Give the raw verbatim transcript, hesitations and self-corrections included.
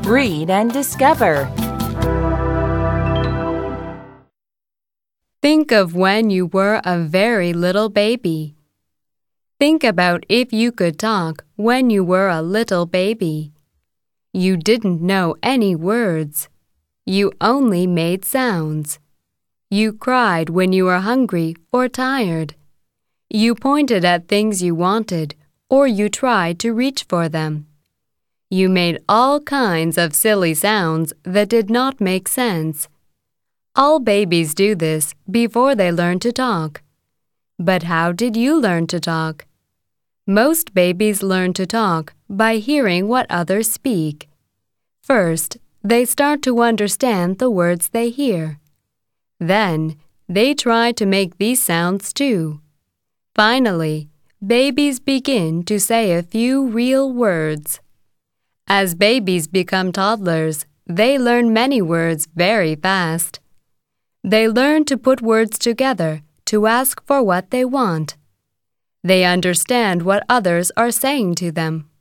Read and discover. Think of when you were a very little baby. Think about if you could talk when you were a little baby. You didn't know any words. You only made sounds. You cried when you were hungry or tired. You pointed at things you wanted, or you tried to reach for them. You made all kinds of silly sounds that did not make sense. All babies do this before they learn to talk. But how did you learn to talk? Most babies learn to talk by hearing what others speak. First, they start to understand the words they hear. Then, they try to make these sounds too. Finally, babies begin to say a few real words. As babies become toddlers, they learn many words very fast. They learn to put words together to ask for what they want. They understand what others are saying to them.